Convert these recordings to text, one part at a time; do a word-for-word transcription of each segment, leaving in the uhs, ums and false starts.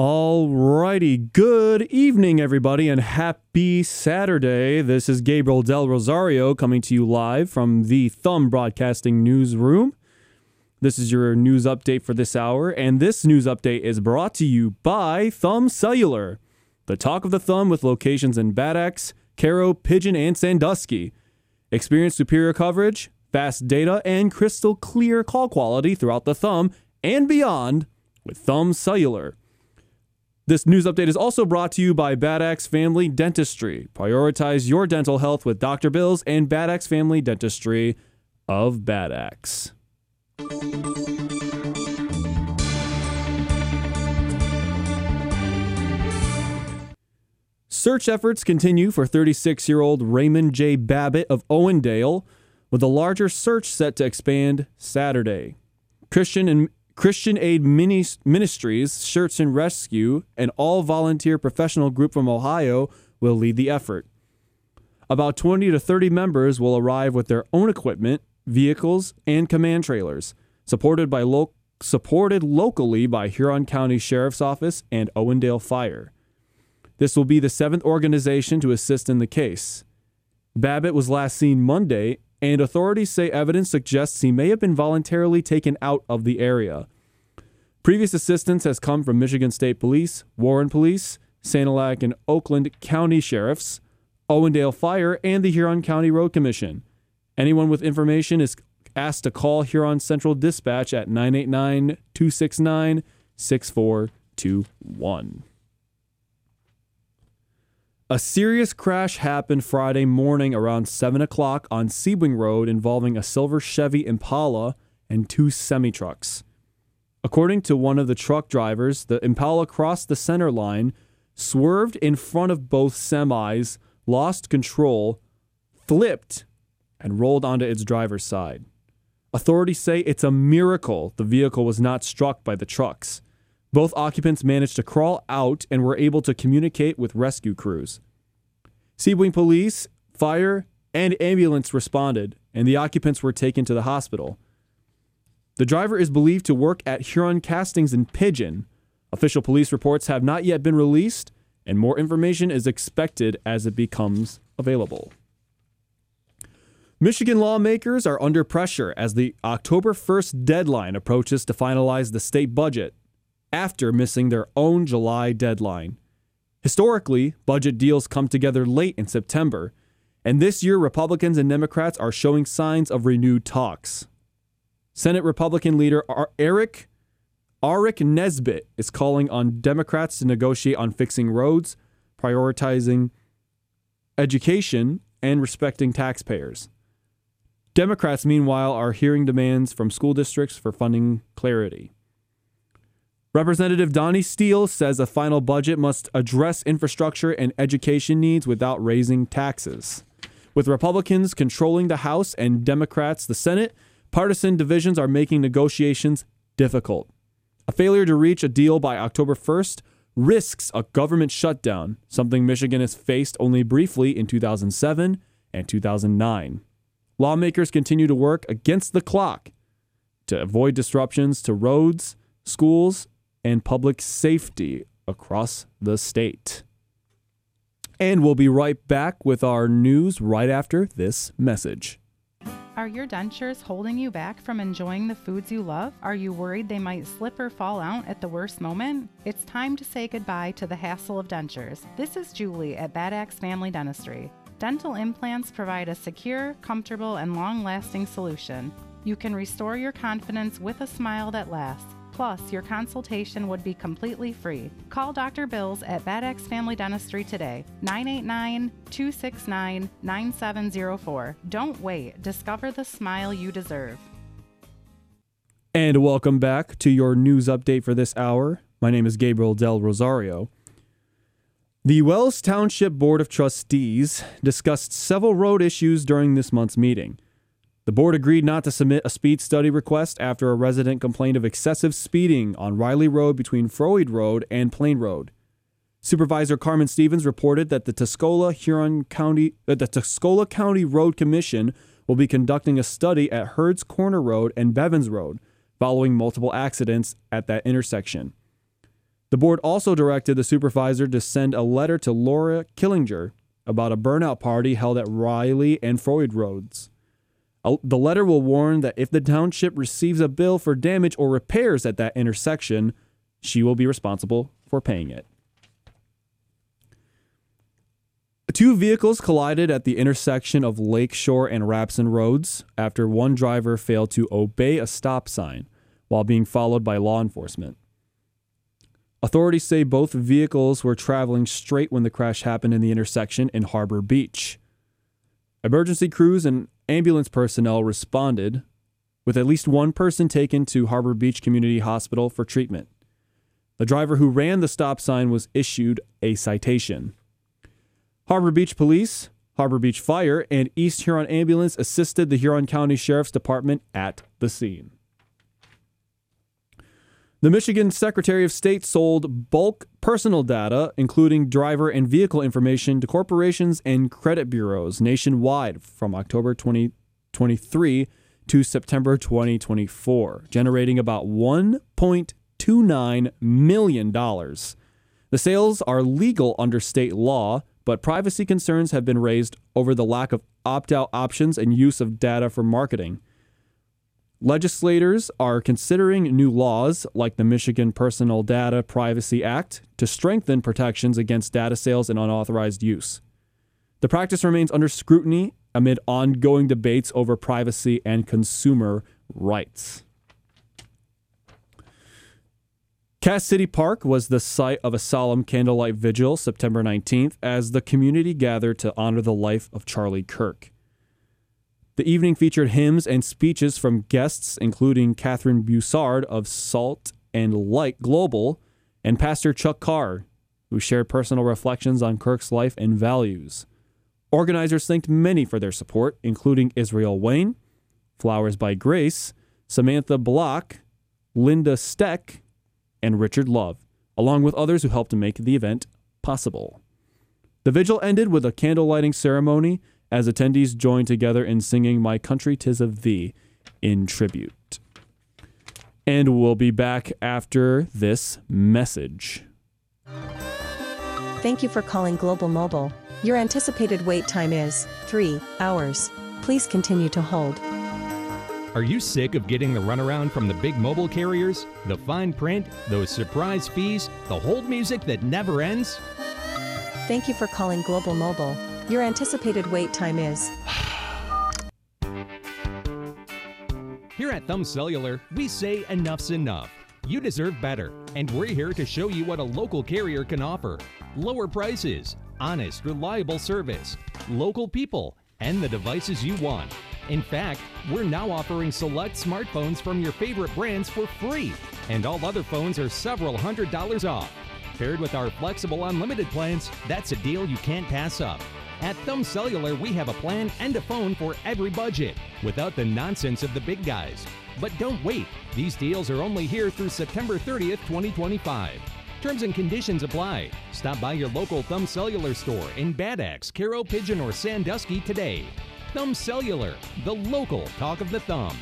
Alrighty, good evening, everybody, and happy Saturday. This is Gabriel Del Rosario coming to you live from the Thumb Broadcasting Newsroom. This is your news update for this hour, and this news update is brought to you by Thumb Cellular, the talk of the thumb with locations in Bad Axe, Caro, Pigeon, and Sandusky. Experience superior coverage, fast data, and crystal clear call quality throughout the thumb and beyond with Thumb Cellular. This news update is also brought to you by Bad Axe Family Dentistry. Prioritize your dental health with Doctor Bills and Bad Axe Family Dentistry of Bad Axe. Search efforts continue for thirty-six-year-old Raymond J. Babbitt of Owendale, with a larger search set to expand Saturday. Christian and Christian Aid Ministries Search and Rescue, an all-volunteer professional group from Ohio, will lead the effort. About twenty to thirty members will arrive with their own equipment, vehicles, and command trailers, supported by lo- supported locally by Huron County Sheriff's Office and Owendale Fire. This will be the seventh organization to assist in the case. Babbitt was last seen Monday, and authorities say evidence suggests he may have been voluntarily taken out of the area. Previous assistance has come from Michigan State Police, Warren Police, Sanilac and Oakland County Sheriffs, Owendale Fire, and the Huron County Road Commission. Anyone with information is asked to call Huron Central Dispatch at nine eight nine, two six nine, six four two one. A serious crash happened Friday morning around seven o'clock on Sebring Road involving a silver Chevy Impala and two semi-trucks. According to one of the truck drivers, the Impala crossed the center line, swerved in front of both semis, lost control, flipped, and rolled onto its driver's side. Authorities say it's a miracle the vehicle was not struck by the trucks. Both occupants managed to crawl out and were able to communicate with rescue crews. Sebring Police, fire, and ambulance responded, and the occupants were taken to the hospital. The driver is believed to work at Huron Castings in Pigeon. Official police reports have not yet been released, and more information is expected as it becomes available. Michigan lawmakers are under pressure as the October first deadline approaches to finalize the state budget, after missing their own July deadline. Historically, budget deals come together late in September, and this year Republicans and Democrats are showing signs of renewed talks. Senate Republican leader Eric Aric Nesbitt is calling on Democrats to negotiate on fixing roads, prioritizing education, and respecting taxpayers. Democrats, meanwhile, are hearing demands from school districts for funding clarity. Representative Donnie Steele says a final budget must address infrastructure and education needs without raising taxes. With Republicans controlling the House and Democrats the Senate, partisan divisions are making negotiations difficult. A failure to reach a deal by October first risks a government shutdown, something Michigan has faced only briefly in two thousand seven and two thousand nine. Lawmakers continue to work against the clock to avoid disruptions to roads, schools, and public safety across the state. And we'll be right back with our news right after this message. Are your dentures holding you back from enjoying the foods you love? Are you worried they might slip or fall out at the worst moment? It's time to say goodbye to the hassle of dentures. This is Julie at Bad Axe Family Dentistry. Dental implants provide a secure, comfortable, and long-lasting solution. You can restore your confidence with a smile that lasts. Plus, your consultation would be completely free. Call Doctor Bills at Bad Axe Family Dentistry today, nine eight nine, two six nine, nine seven zero four. Don't wait. Discover the smile you deserve. And welcome back to your news update for this hour. My name is Gabriel Del Rosario. The Wells Township Board of Trustees discussed several road issues during this month's meeting. The board agreed not to submit a speed study request after a resident complained of excessive speeding on Riley Road between Freud Road and Plain Road. Supervisor Carmen Stevens reported that the Tuscola Huron County, uh, the Tuscola County Road Commission will be conducting a study at Hurd's Corner Road and Bevins Road, following multiple accidents at that intersection. The board also directed the supervisor to send a letter to Laura Killinger about a burnout party held at Riley and Freud Roads. The letter will warn that if the township receives a bill for damage or repairs at that intersection, she will be responsible for paying it. Two vehicles collided at the intersection of Lakeshore and Rapson Roads after one driver failed to obey a stop sign while being followed by law enforcement. Authorities say both vehicles were traveling straight when the crash happened in the intersection in Harbor Beach. Emergency crews and ambulance personnel responded, with at least one person taken to Harbor Beach Community Hospital for treatment. The driver who ran the stop sign was issued a citation. Harbor Beach Police, Harbor Beach Fire, and East Huron Ambulance assisted the Huron County Sheriff's Department at the scene. The Michigan Secretary of State sold bulk personal data, including driver and vehicle information, to corporations and credit bureaus nationwide from October twenty twenty-three to September twenty twenty-four, generating about one point two nine million dollars. The sales are legal under state law, but privacy concerns have been raised over the lack of opt-out options and use of data for marketing. Legislators are considering new laws like the Michigan Personal Data Privacy Act to strengthen protections against data sales and unauthorized use. The practice remains under scrutiny amid ongoing debates over privacy and consumer rights. Cass City Park was the site of a solemn candlelight vigil September nineteenth as the community gathered to honor the life of Charlie Kirk. The evening featured hymns and speeches from guests including Catherine Bussard of Salt and Light Global and Pastor Chuck Carr, who shared personal reflections on Kirk's life and values. Organizers thanked many for their support, including Israel Wayne, Flowers by Grace, Samantha Block, Linda Steck, and Richard Love, along with others who helped to make the event possible. The vigil ended with a candle lighting ceremony as attendees joined together in singing My Country 'Tis of Thee in tribute. And we'll be back after this message. Thank you for calling Global Mobile. Your anticipated wait time is three hours. Please continue to hold. Are you sick of getting the runaround from the big mobile carriers? The fine print, those surprise fees, the hold music that never ends? Thank you for calling Global Mobile. Your anticipated wait time is... Here at Thumb Cellular, we say enough's enough. You deserve better, and we're here to show you what a local carrier can offer. Lower prices, honest, reliable service, local people, and the devices you want. In fact, we're now offering select smartphones from your favorite brands for free, and all other phones are several hundred dollars off. Paired with our flexible unlimited plans, that's a deal you can't pass up. At Thumb Cellular, we have a plan and a phone for every budget, without the nonsense of the big guys. But don't wait. These deals are only here through September thirtieth, twenty twenty-five. Terms and conditions apply. Stop by your local Thumb Cellular store in Bad Axe, Caro, Pigeon, or Sandusky today. Thumb Cellular, the local talk of the thumb.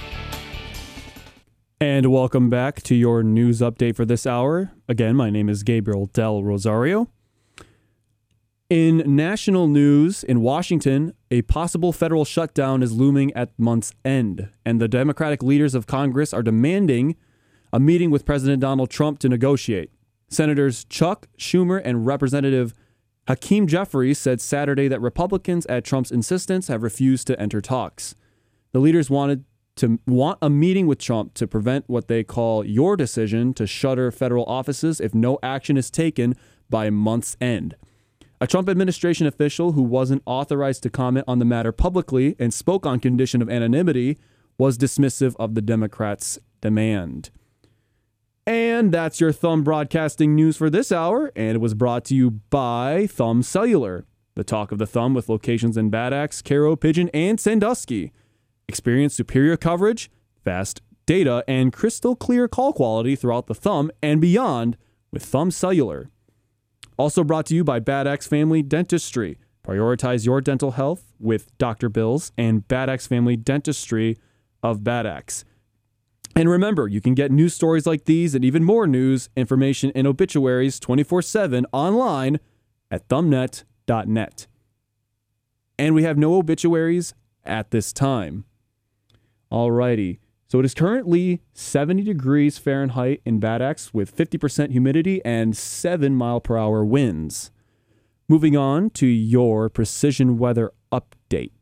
And welcome back to your news update for this hour. Again, my name is Gabriel Del Rosario. In national news, in Washington, a possible federal shutdown is looming at month's end, and the Democratic leaders of Congress are demanding a meeting with President Donald Trump to negotiate. Senators Chuck Schumer and Representative Hakeem Jeffries said Saturday that Republicans, at Trump's insistence, have refused to enter talks. The leaders wanted to want a meeting with Trump to prevent what they call your decision to shutter federal offices if no action is taken by month's end. A Trump administration official who wasn't authorized to comment on the matter publicly and spoke on condition of anonymity was dismissive of the Democrats' demand. And that's your Thumb Broadcasting news for this hour, and it was brought to you by Thumb Cellular, the talk of the thumb with locations in Bad Axe, Caro, Pigeon, and Sandusky. Experience superior coverage, fast data, and crystal clear call quality throughout the thumb and beyond with Thumb Cellular. Also brought to you by Bad Axe Family Dentistry. Prioritize your dental health with Doctor Bills and Bad Axe Family Dentistry of Bad Axe. And remember, you can get news stories like these and even more news, information, and obituaries twenty-four seven online at thumbnet dot net. And we have no obituaries at this time. Alrighty. So it is currently seventy degrees Fahrenheit in Bad Axe with fifty percent humidity and seven mile per hour winds. Moving on to your precision weather update.